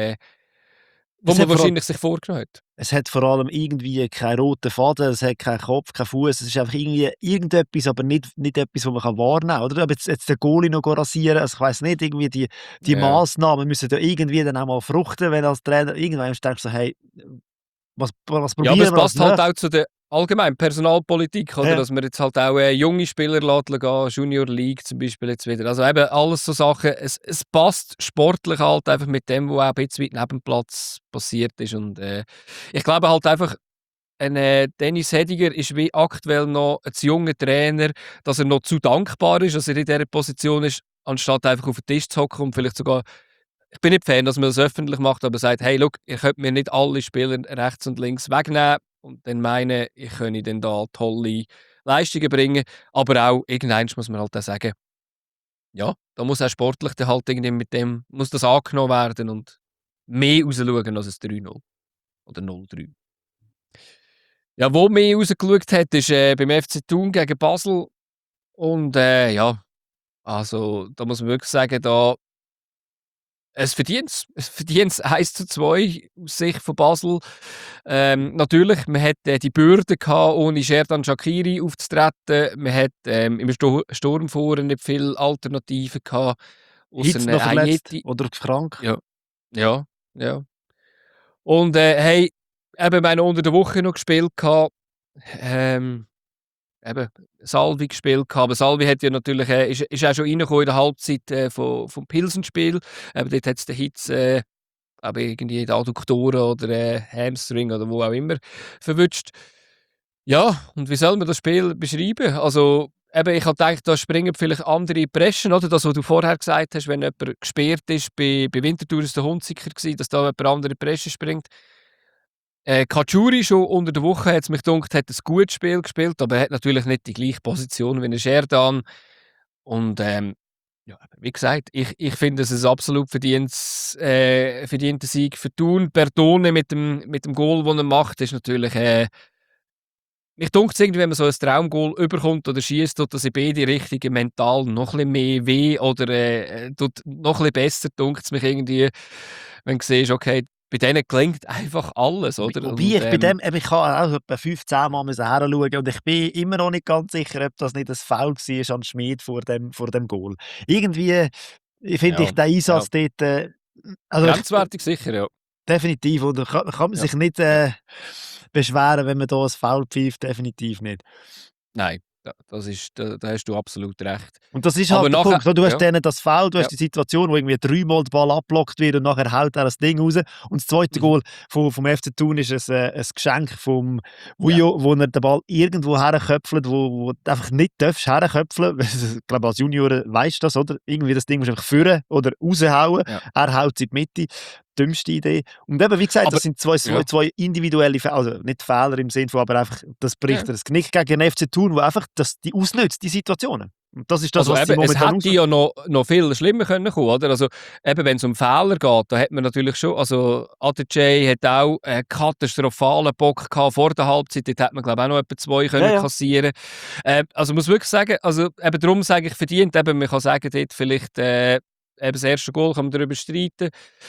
wo Es man hat, vor allem, wahrscheinlich sich vorgenommen hat. es hat vor allem irgendwie keinen roten Faden, es hat keinen Kopf, keinen Fuß. Es ist einfach irgendwie irgendetwas, aber nicht etwas, was man wahrnehmen kann. Oder? Aber jetzt den Goalie noch rasieren, also ich weiss nicht, irgendwie die Ja. Massnahmen müssen ja irgendwie dann auch mal fruchten, wenn als Trainer irgendwann denkst du so, hey, was Ja, aber es probieren wir als passt halt nächstes? auch zu der allgemeinen Personalpolitik, oder? Ja. Dass man jetzt halt auch junge Spieler gehen, Junior League zum Beispiel jetzt wieder. Also eben alles so Sachen. Es passt sportlich halt einfach mit dem, was auch ein bisschen weit neben dem Platz passiert ist. Und ich glaube halt einfach, ein Dennis Hediger ist wie aktuell noch ein zu junger Trainer, dass er noch zu dankbar ist, dass er in dieser Position ist, anstatt einfach auf den Tisch zu hocken und vielleicht sogar, ich bin nicht Fan, dass man das öffentlich macht, aber sagt, hey, look, ihr könnt mir nicht alle Spieler rechts und links wegnehmen und dann meinen, ich könne dann da tolle Leistungen bringen, aber auch irgendwann muss man halt auch sagen, ja, da muss auch sportlich dann halt irgendwie mit dem, muss das angenommen werden und mehr rausschauen als ein 3-0 oder 0-3. Ja, wo mehr rausgeschaut hat, ist beim FC Thun gegen Basel. Und ja, also da muss man wirklich sagen, da ein verdientes 1:2 aus Sicht von Basel. Natürlich, man hat die Bürde gehabt, ohne Xherdan Shaqiri aufzutreten. Man hat im Sturm vorne nicht viele Alternativen gehabt, ausser Hitz noch verletzt Ajeti. oder krank. Ja, ja, ja. Und hey, eben meine unter der Woche noch gespielt gehabt. Ähm, Eben, Salvi gespielt gehabt. Aber Salvi hat ja natürlich, ist auch schon reingekommen in der Halbzeit vom Pilsenspiel. Aber dort hat es den Hitz, aber irgendwie die Adduktoren oder Hamstring oder wo auch immer verwutscht. Ja, und wie soll man das Spiel beschreiben? Also, eben, ich habe gedacht, da springen vielleicht andere Preschen, oder? Das, was du vorher gesagt hast, wenn jemand gesperrt ist, bei Winterthur war es der Hunziker, dass da jemand andere Preschen springt. Caligiuri schon unter der Woche hat's mich gedunkt, hat ein gutes Spiel gespielt, aber er hat natürlich nicht die gleiche Position wie ein Xherdan. Und ja, wie gesagt, ich finde es ein absolut verdienter Sieg für Thun. Bertone mit dem Goal, das er macht, ist natürlich mich dunkt es irgendwie, wenn man so ein Traumgoal überkommt oder schießt, tut das in beide Richtungen mental noch ein bisschen mehr weh oder tut noch ein bisschen besser, dunkt es mich irgendwie, wenn du siehst, okay, bei denen gelingt einfach alles, oder? Wobei Und, ich bei dem, eben, ich habe auch etwa 15 Mal hinschauen und ich bin immer noch nicht ganz sicher, ob das nicht ein Foul war an Schmid vor dem Goal. Irgendwie finde ich ja, den ja. Einsatz dort, also Grenzwertig sicher, ja. definitiv, und da kann man Ja, sich nicht ja. beschweren, wenn man da ein Foul pfeift, definitiv nicht. Nein, Da hast du absolut recht. Und das ist Aber halt der nachher, Punkt. So, du hast ja, denen das Foul, du ja, hast die Situation, wo irgendwie dreimal der Ball abblockt wird und nachher haut er das Ding raus. Und das zweite mhm, Goal vom FC Thun ist ein Geschenk vom ja, Vujo, wo er den Ball irgendwo herköpfelt, wo du einfach nicht darfst herköpfeln. Ich glaube, als Junior weisst du das, oder? Irgendwie das Ding musst du einfach führen oder raushauen. ja. Er haut es in die Mitte. Dümmste Idee. Und eben, wie gesagt, Aber das sind zwei, ja, zwei individuelle Fehler, also nicht Fehler im Sinne von, aber einfach, das bricht ja. das Knick gegen den FC Thun, wo einfach die ausnützt, die Situationen. Und das ist das, Also was sie eben, es momentan hätte ja noch viel schlimmer können kommen, oder? Also eben, wenn es um Fehler geht, da hat man natürlich schon, also Adejay hat auch einen katastrophalen Bock gehabt vor der Halbzeit, dort hat man glaube ich auch noch etwa 2 Ja, können ja. kassieren. Also muss wirklich sagen, also eben darum sage ich verdient, eben man kann sagen, dort vielleicht eben das erste Goal kann man darüber streiten.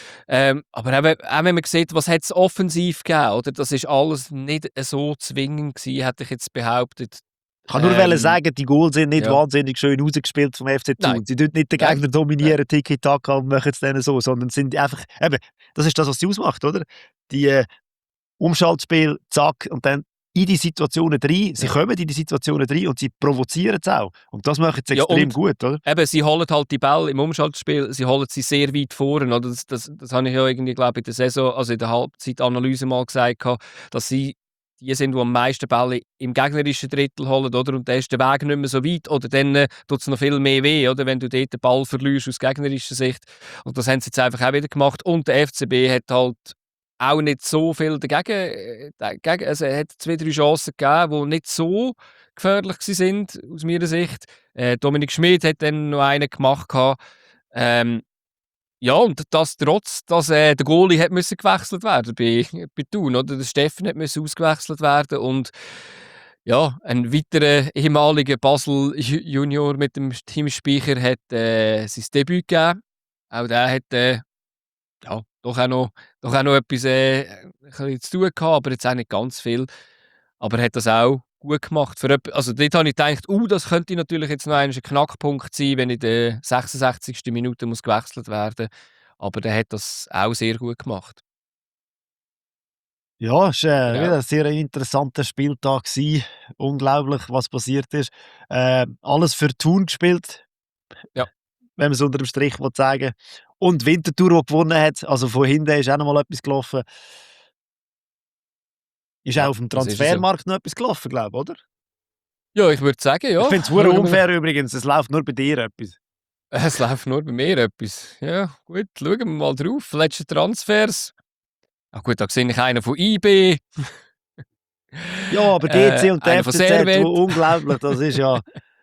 Aber eben, auch wenn man sieht, was hat es offensiv gegeben, oder? Das ist alles nicht so zwingend gewesen, hätte ich jetzt behauptet. Ich kann nur Ähm, sagen, die Goals sind nicht ja, wahnsinnig schön rausgespielt vom FC nein, Thun. Sie tun nicht den nein, Gegner nein. dominieren, Tiki-Taka und machen es dann so, sondern sind einfach, eben, das ist das, was sie ausmacht, oder? Die Umschaltspiel, zack, und dann in die Situationen rein. Sie Ja. kommen in die Situationen rein und sie provozieren es auch. Und das machen sie Ja, extrem und gut, oder? eben, sie holen halt die Bälle im Umschaltspiel, sie holen sie sehr weit vorne. Oder? Das habe ich ja irgendwie, glaube ich, in der Saison, also in der Halbzeitanalyse mal gesagt, dass sie die sind, die am meisten Bälle im gegnerischen Drittel holen, oder? Und dann ist der Weg nicht mehr so weit, oder dann tut es noch viel mehr weh, oder? Wenn du dort den Ball verlierst aus gegnerischer Sicht. Und das haben sie jetzt einfach auch wieder gemacht. Und der FCB hat halt auch nicht so viel dagegen, also er hat 2, 3 Chancen gegeben, die nicht so gefährlich sind aus meiner Sicht. Dominik Schmid hat dann noch einen gemacht. Ähm, ja, und das trotz, dass der Goalie hat müssen gewechselt werden bei Thun, oder? Der Steffen hat müssen ausgewechselt werden und ja, ein weiterer ehemaliger Basel Junior mit dem Teamspeicher hat sein Debüt gegeben. Auch der hat ja, doch auch noch etwas ein bisschen zu tun gehabt, aber jetzt auch nicht ganz viel. Aber er hat das auch gut gemacht. Also dort habe ich gedacht, das könnte natürlich jetzt noch ein Knackpunkt sein, wenn in der 66. Minute muss gewechselt werden. Aber der hat das auch sehr gut gemacht. Ja, es war Genau. wieder ein sehr interessanter Spieltag gewesen. Unglaublich, was passiert ist. Alles für Thun gespielt, Ja, wenn man es unter dem Strich sagen will. Und Winterthur, die gewonnen hat. Also von hinten ist auch noch mal etwas gelaufen. Ist auch ja, auf dem das ist es ja. Transfermarkt noch etwas gelaufen, glaube ich, oder? Ja, ich würde sagen, Ich ja. finde es Schauen wir. unfair übrigens. Es läuft nur bei dir etwas. Es läuft nur bei mir etwas. Ja, gut, schauen wir mal drauf. Letzte Transfers. Ach gut, da sehe ich einen von IB, Ja, aber GC und der einen von FCZ, Servet. unglaublich. Das ist ja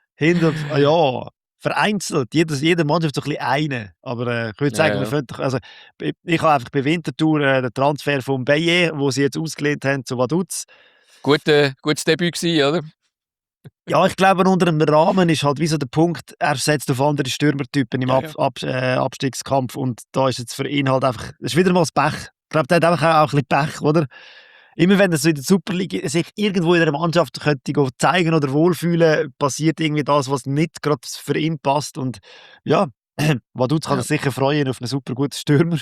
ja, vereinzelt. Jede Mannschaft so ein bisschen eine. Aber ich würde Ja, sagen, wir ja. fangen doch, also, ich habe einfach bei Winterthur den Transfer von Bayer, wo sie jetzt ausgelehnt haben zu Vaduz. Gutes Debüt gewesen, oder? Ja, ich glaube, unter dem Rahmen ist halt wie so der Punkt, er setzt auf andere Stürmertypen im Ja, ja. Abstiegskampf und da ist jetzt für ihn halt einfach, das ist wieder mal das Pech. Ich glaube, der hat einfach auch ein bisschen Pech, oder? Immer wenn er so in der Super League sich irgendwo in einer Mannschaft könnte zeigen oder wohlfühlen, passiert irgendwie das, was nicht gerade für ihn passt und ja, Vaduz kann Ja. sich sicher freuen auf einen super guten Stürmer.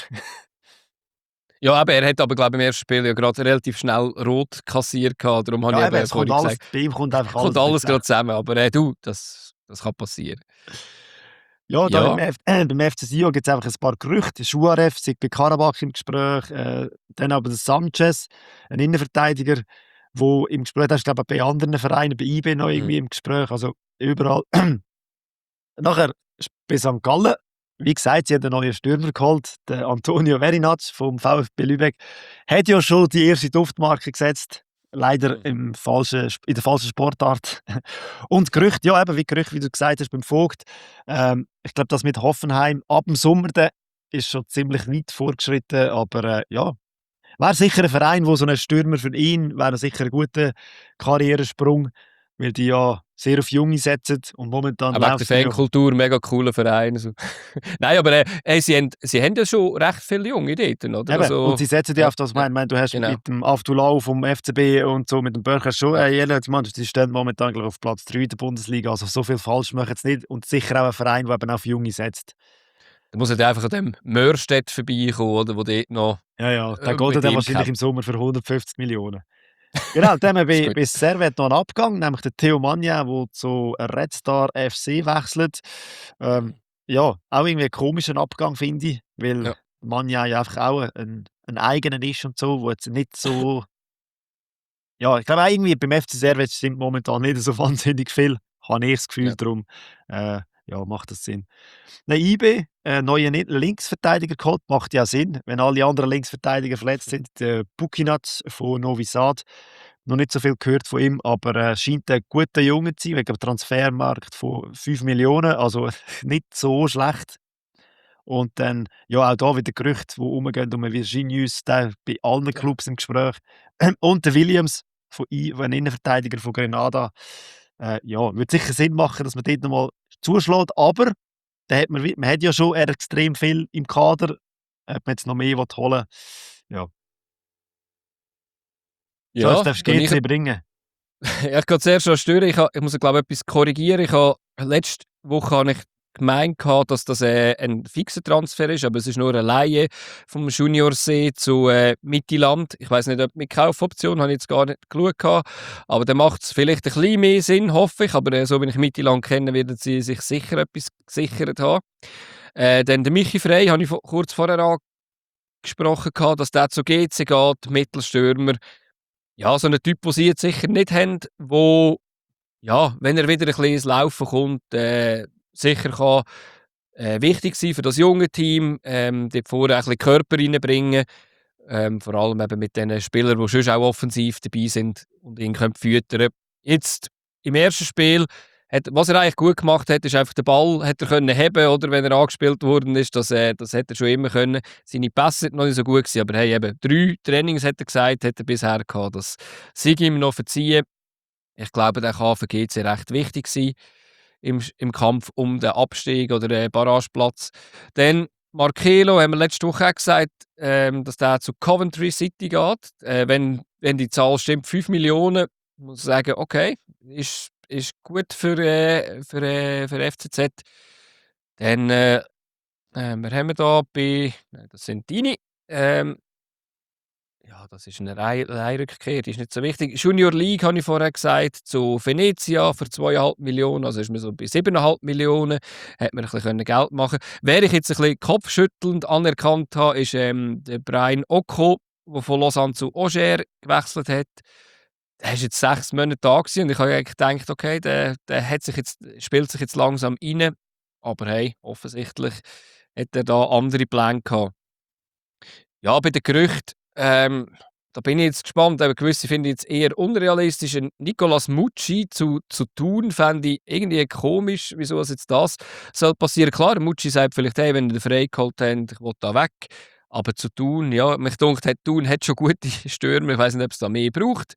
Ja, aber er hat aber, glaube ich, im ersten Spiel ja gerade relativ schnell rot kassiert gehabt. Darum habe ich Ja, eben, eben es kommt vorhin alles, gesagt, bei ihm kommt einfach kommt alles ein bisschen alles zusammen. gerade zusammen. Aber du, das kann passieren. Ja, da Ja. beim FC Sion gibt es einfach ein paar Gerüchte. Schuarev sei bei Karabakh im Gespräch. Dann aber der Sanchez, ein Innenverteidiger, der im Gespräch ist, glaube ich, bei anderen Vereinen, bei IB noch Mhm. irgendwie im Gespräch. Also überall. Nachher bei St. Gallen, wie gesagt, sie haben einen neuen Stürmer geholt, den Antonio Verinac vom VfB Lübeck. Hat ja schon die erste Duftmarke gesetzt. Leider Mhm. in der falschen Sportart. Und Gerüchte, ja, eben wie Gerüchte, wie du gesagt hast, beim Vogt. Ich glaube, das mit Hoffenheim ab dem Sommer der ist schon ziemlich weit fortgeschritten. Aber ja, wäre sicher ein Verein, wo so ein Stürmer für ihn wäre sicher ein guter Karrieresprung, weil die ja sehr auf Junge setzen und momentan Auch wegen der läuft es ja. Fankultur, mega cooler Verein. So. Nein, aber hey, sie haben ja schon recht viele Junge dort, oder? Eben. Und Also, sie setzen ja ja, auf das, ja, du hast genau. mit dem Aftulau vom FCB und so, mit dem Börcher schon, Ja. jede Mannschaft, die stehen momentan glaub, auf Platz 3 der Bundesliga, also so viel falsch machen sie nicht und sicher auch ein Verein, der eben auf Junge setzt. Da muss halt einfach an dem Mörstedt vorbeikommen, oder, wo dort noch Ja, ja, der geht ja mit dann ihm wahrscheinlich kämpft. im Sommer für 150 Millionen. Genau, dann haben Ist wir gut. bei Servette noch einen Abgang, nämlich der Theo Magna, der zu Red Star FC wechselt. Ja, auch irgendwie 'n komischen Abgang, finde ich, weil Ja. Magna ja einfach auch ein eigener ist und so, wo jetzt nicht so ja, ich glaube auch irgendwie beim FC Servette stimmt momentan nicht so wahnsinnig viel, habe ich das Gefühl, Ja. darum, ja, macht das Sinn. Ne, IB, neuen Linksverteidiger geholt, macht ja Sinn, wenn alle anderen Linksverteidiger verletzt sind. Der Bukinac von Novi Sad, noch nicht so viel gehört von ihm, aber scheint ein guter Junge zu sein, wegen dem Transfermarkt von 5 Millionen, also nicht so schlecht. Und dann, ja, auch da wieder Gerüchte, die rumgehen um den Virginius, der bei allen Ja. Clubs im Gespräch. Und der Williams, ein Innenverteidiger von Grenada. Ja, würde sicher Sinn machen, dass man dort noch mal zuschlägt, aber da hat man hat ja schon extrem viel im Kader, ob man jetzt noch mehr holen will. Ja. So, jetzt Ja, darfst du gehe ich GC bringen. ja, ich gehe zuerst noch stören. Ich muss, glaube ich, etwas korrigieren. Letzte Woche habe ich gemeint, dass das ein fixer Transfer ist, aber es ist nur eine Leihe vom Junior C zu Mittelland. Ich weiß nicht, ob mit Kaufoption, habe ich jetzt gar nicht geschaut. Aber dann macht es vielleicht ein bisschen mehr Sinn, hoffe ich. Aber so wie ich Mittelland kenne, werden sie sich sicher etwas gesichert haben. Dann der Michi Frey, habe ich kurz vorher angesprochen, dass der zu GC geht, Mittelstürmer. Ja, so ein Typ, den sie jetzt sicher nicht haben, wo ja, wenn er wieder ein bisschen ins Laufen kommt, sicher kann wichtig sein für das junge Team, dort vorne auch ein bisschen Körper reinbringen, vor allem eben mit den Spielern, die sonst auch offensiv dabei sind und ihn können füttern. Jetzt im ersten Spiel, was er eigentlich gut gemacht hat, ist einfach den Ball hat er können heben, oder wenn er angespielt worden ist, das hätte er schon immer können. Seine Pässe sind noch nicht so gut gewesen, aber hey, eben 3 Trainings hat er gesagt, hat er bisher gehabt, das sei ihm noch verziehen. Ich glaube, der kann für GC recht wichtig sein im Kampf um den Abstieg oder den Barrageplatz. Dann Marcelo haben wir letzte Woche auch gesagt, dass der zu Coventry City geht. Wenn die Zahl stimmt, 5 Millionen, muss ich sagen, okay, ist gut für FCZ. Dann, wer haben wir da bei, das sind deine. Ähm, ja, das ist eine Leihrückkehr, die ist nicht so wichtig. Junior League habe ich vorher gesagt, zu Venezia für 2,5 Millionen, also ist man so bei 7,5 Millionen, hat man ein bisschen Geld machen können. Wer ich jetzt ein bisschen kopfschüttelnd anerkannt habe, ist der Brian Oko, der von Lausanne zu Auxerre gewechselt hat. Der ist jetzt 6 Monate da gewesen und ich habe eigentlich gedacht, okay, der spielt sich jetzt langsam rein, aber hey, offensichtlich hat er da andere Pläne gehabt. Ja, bei den Gerüchten, da bin ich jetzt gespannt. Aber gewisse finde ich jetzt eher unrealistisch. Ein Nicolas Mucci zu Thun fände ich irgendwie komisch, wieso es jetzt das soll passieren. Klar, Mucci sagt vielleicht, hey, wenn ihr den frei geholt habt, ich will da weg. Aber zu Thun, ja, mich dunkt, Thun hat schon gute Stürmer. Ich weiß nicht, ob es da mehr braucht.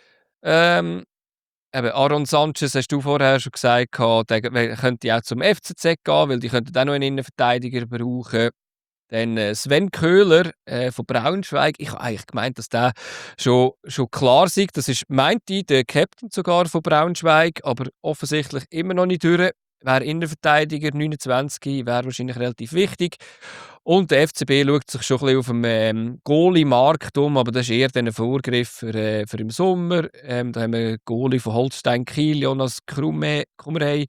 Ähm, eben Aaron Sanchez, hast du vorher schon gesagt, der könnte auch zum FCZ gehen, weil die könnten auch noch einen Innenverteidiger brauchen. Dann Sven Köhler von Braunschweig. Ich habe eigentlich gemeint, dass der schon klar sei. Das ist, meinte ich, der Captain sogar von Braunschweig, aber offensichtlich immer noch nicht durch. Wäre Innenverteidiger, 29, wäre wahrscheinlich relativ wichtig. Und der FCB schaut sich schon ein bisschen auf dem Goalie-Markt um, aber das ist eher dann ein Vorgriff für im Sommer. Da haben wir einen Goalie von Holstein Kiel, Jonas Kummerhey.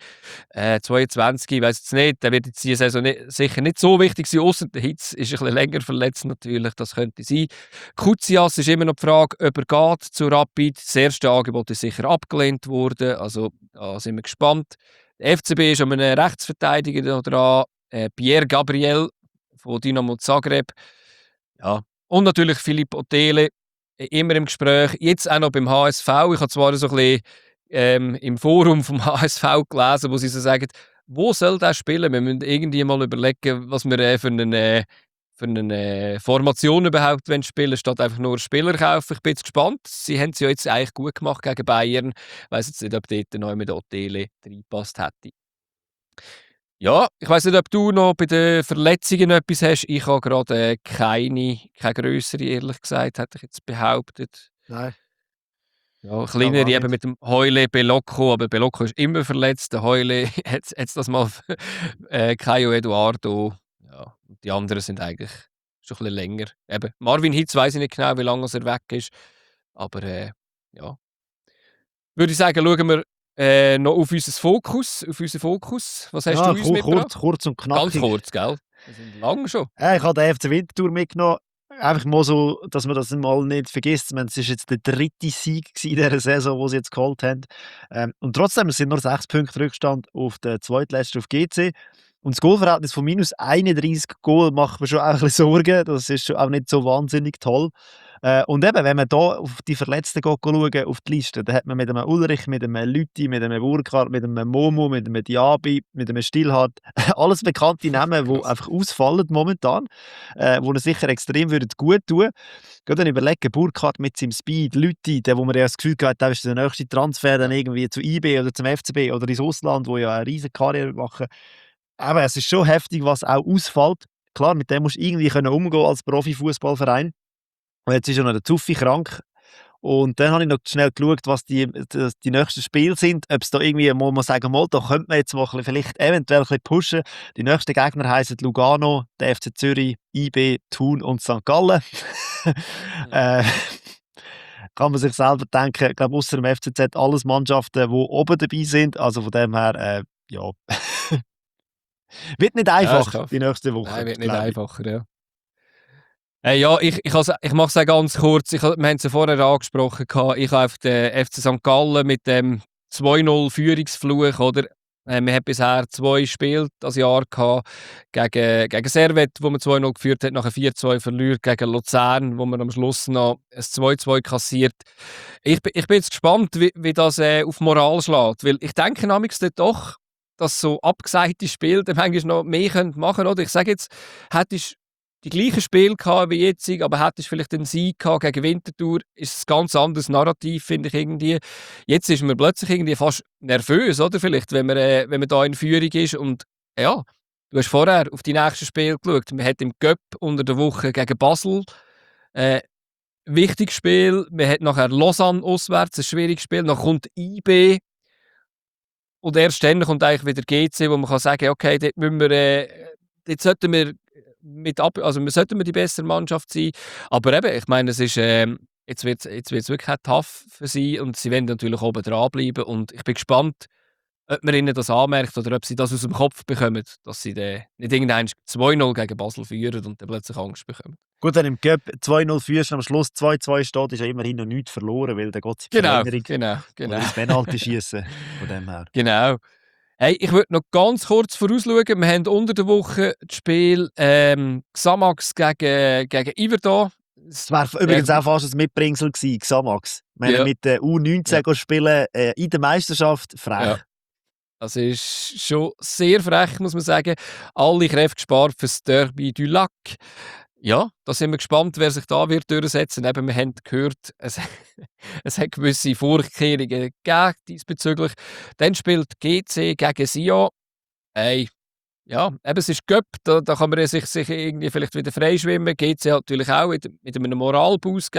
22, ich weiß jetzt nicht, der wird jetzt diese Saison sicher nicht so wichtig sein, ausser der Hitz ist ein bisschen länger verletzt natürlich, das könnte sein. Kuzias ist immer noch die Frage, ob er geht zu Rapid. Das erste Angebot ist sicher abgelehnt worden, also da sind wir gespannt. Der FCB ist an einem Rechtsverteidiger noch dran, Pierre Gabriel von Dynamo Zagreb. Ja. Und natürlich Philipp Otele, immer im Gespräch, jetzt auch noch beim HSV. Ich habe zwar so ein bisschen im Forum vom HSV gelesen, wo sie so sagen, wo soll der spielen? Wir müssen irgendwie mal überlegen, was wir für eine Formation überhaupt spielen statt einfach nur Spieler kaufen. Ich bin jetzt gespannt. Sie haben es ja jetzt eigentlich gut gemacht gegen Bayern. Ich weiss jetzt nicht, ob dort noch mit Otele reingepasst hätte. Ja, ich weiss nicht, ob du noch bei den Verletzungen etwas hast. Ich habe gerade keine grössere, ehrlich gesagt, hätte ich jetzt behauptet. Nein, Ja, ich glaube kleinere auch eben nicht. mit dem Heule Belocco, aber Belocco ist immer verletzt. Der Heule hat das mal Caio Eduardo. Ja, und die anderen sind eigentlich schon ein bisschen länger. Eben, Marvin Hitz weiss ich nicht genau, wie lange er weg ist. Aber ja. Würde ich sagen, schauen wir noch auf unseren Fokus. Was hast du Ja, uns mitgebracht? kurz und Ganz knackig. kurz, gell? Wir sind lang schon. Ich habe den FC Winterthur mitgenommen. Einfach mal so, dass man das mal nicht vergisst. Ich meine, es war jetzt der 3. Sieg in dieser Saison, den sie jetzt geholt haben. Und trotzdem, es sind nur 6 Punkte Rückstand auf den zweitletzten, auf GC. Und das Goalverhältnis von minus 31 Goal macht mir schon auch ein bisschen Sorgen. Das ist schon auch nicht so wahnsinnig toll. Und eben, wenn man da auf die Verletzten schaut, auf die Liste, dann hat man mit einem Ulrich, mit einem Lüthi, mit einem Burkhardt, mit einem Momo, mit einem Diaby, mit einem Stillhardt, alles bekannte Namen, die Krass. einfach ausfallen momentan, wo er sicher extrem gut tun. Gerade wenn ich überlege, Burkhardt mit seinem Speed, Lüthi, der, wo man ja das Gefühl hat, der ist der nächste Transfer dann irgendwie zu IB oder zum FCB oder ins Ausland, wo ja eine riesige Karriere machen. Aber es ist schon heftig, was auch ausfällt. Klar, mit dem musst du irgendwie umgehen als Profifußballverein. Und jetzt ist ja noch der Zuffi krank. Und dann habe ich noch schnell geschaut, was die nächsten Spiele sind. Ob es da irgendwie mal sagen, da könnte man jetzt mal vielleicht eventuell ein bisschen pushen. Die nächsten Gegner heißen Lugano, der FC Zürich, IB, Thun und St. Gallen. äh, kann man sich selber denken, ich glaube, außer dem FCZ alles Mannschaften, die oben dabei sind. Also von dem her, ja. Wird nicht einfach, die nächste Woche. Nein, wird nicht einfacher, ja. Ja, ich mache es auch ganz kurz. Wir haben es ja vorher angesprochen. Ich habe auf den FC St. Gallen mit dem 2-0 Führungsfluch, oder? Wir haben bisher 2 Spiele das Jahr gehabt. Gegen Servet, wo man 2-0 geführt hat, nachher 4-2 verloren. Gegen Luzern, wo man am Schluss noch ein 2-2 kassiert. Ich bin jetzt gespannt, wie das auf Moral schlägt. Weil ich denke nämlich doch, dass so abgesagte Spiele dann manchmal noch mehr machen können. Oder? Ich sage jetzt, hättest die gleichen Spiele gehabt wie jetzt, aber hättest vielleicht einen Sieg gehabt gegen Winterthur, ist es ein ganz anderes Narrativ, finde ich irgendwie. Jetzt ist man plötzlich irgendwie fast nervös, oder? Vielleicht, wenn man da in Führung ist. Und ja, du hast vorher auf die nächsten Spiele geschaut. Man hat im Cup unter der Woche gegen Basel wichtiges Spiel. Man hat nachher Lausanne auswärts, ein schwieriges Spiel. Dann kommt IB. Und erst dann kommt eigentlich wieder GC, wo man kann sagen, okay, dort müssen wir, dort sollten wir wir sollten die bessere Mannschaft sein. Aber eben, ich meine, es ist, jetzt wird's wirklich tough für sie und sie wollen natürlich oben dranbleiben. Und ich bin gespannt, ob man ihnen das anmerkt oder ob sie das aus dem Kopf bekommen, dass sie dann nicht irgendwann 2-0 gegen Basel führen und dann plötzlich Angst bekommen. Gut, wenn du im Cup 2-0 führst und am Schluss 2-2 steht, ist ja immerhin noch nichts verloren, weil dann geht es in die Verlängerung. Genau. Oder ins Penalty schießen. Von dem her. Genau. Hey, ich würde noch ganz kurz vorausschauen. Wir haben unter der Woche das Spiel Xamax gegen Iverdon. Das wäre übrigens auch fast ein Mitbringsel gewesen, Xamax. Wir haben mit der U19 spielen in der Meisterschaft. Frech. Ja. Das ist schon sehr frech, muss man sagen. Alle Kräfte gespart für das Derby du Lac. Ja, da sind wir gespannt, wer sich da wird durchsetzen. Eben, wir haben gehört, es hat gewisse Vorkehrungen gegeben diesbezüglich. Dann spielt GC gegen Sion. Hey, ja, eben, es ist Cup, da kann man sich irgendwie vielleicht wieder freischwimmen. GC hat natürlich auch mit einem Moralboost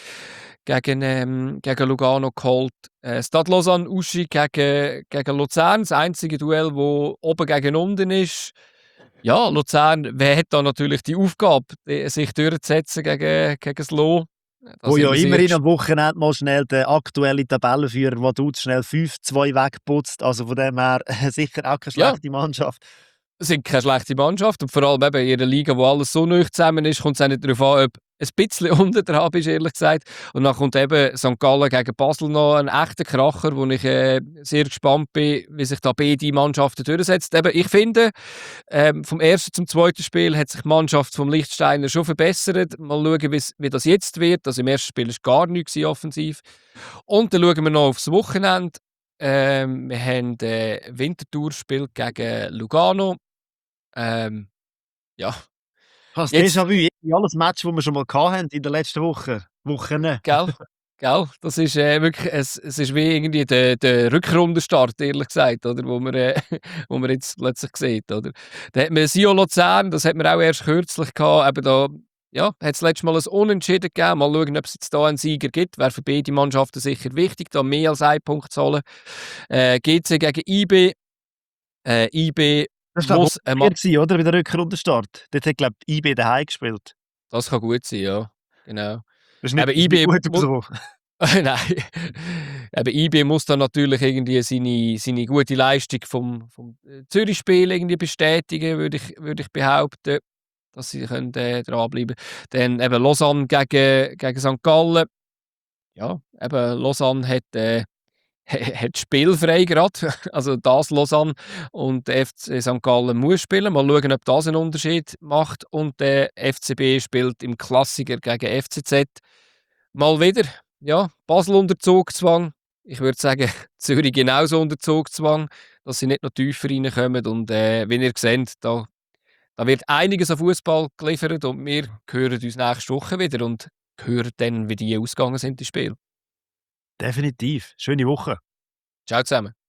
gegen Lugano geholt. Stade Lausanne Uschi gegen Luzern, das einzige Duell, das oben gegen unten ist. Ja, Luzern, wer hat da natürlich die Aufgabe, sich durchzusetzen gegen das Lo? Wo ja immerhin am Wochenende mal schnell den aktuellen Tabellenführer Vaduz schnell 5-2 wegputzt. Also von dem her sicher auch keine schlechte Mannschaft. Es sind keine schlechte Mannschaft und vor allem eben in einer Liga, wo alles so neu zusammen ist, kommt es auch nicht darauf an, ob ein bisschen unten dran bist, ehrlich gesagt. Und dann kommt eben St. Gallen gegen Basel noch ein echter Kracher, wo ich sehr gespannt bin, wie sich da beide Mannschaften durchsetzen. Eben, ich finde, vom ersten zum zweiten Spiel hat sich die Mannschaft vom Lichtsteiner schon verbessert. Mal schauen, wie das jetzt wird. Also im ersten Spiel war gar nichts offensiv. Und dann schauen wir noch aufs Wochenende. Wir haben Winterthur spielt gegen Lugano. Ja. Das Déjà-vu, alles Match, das wir schon mal hatten in der letzten Woche. Gell? Das ist wirklich, es ist wie irgendwie der Rückrundenstart, ehrlich gesagt, oder? Wo man jetzt plötzlich sieht, oder? Da hat man Sion Luzern, das hat man auch erst kürzlich gehabt, eben da, ja, hat es letztes Mal ein Unentschieden gegeben. Mal schauen, ob es jetzt da einen Sieger gibt. Wäre für beide Mannschaften sicher wichtig, da mehr als 1 Punkt zu holen. GC gegen IB. IB das war oder? Bei der Rückrundenstart. Dort hat, glaube ich, IB daheim gespielt. Das kann gut sein, ja. Genau. Das ist nicht gut Nein. Eben, IB muss dann natürlich irgendwie seine gute Leistung vom Zürich-Spiel irgendwie bestätigen, würde ich behaupten, dass sie können, dranbleiben. Dann eben Lausanne gegen St. Gallen. Ja, eben Lausanne hat spielfrei gerade. Also das Lausanne und der FC St. Gallen muss spielen. Mal schauen, ob das einen Unterschied macht. Und der FCB spielt im Klassiker gegen FCZ. Mal wieder, ja, Basel unter Zugzwang. Ich würde sagen, Zürich genauso unter Zugzwang, dass sie nicht noch tiefer reinkommen. Und wie ihr seht, da wird einiges an Fußball geliefert und wir hören uns nächste Woche wieder und hören dann, wie die ausgegangen sind, die Spiele. Definitiv. Schöne Woche. Ciao zusammen.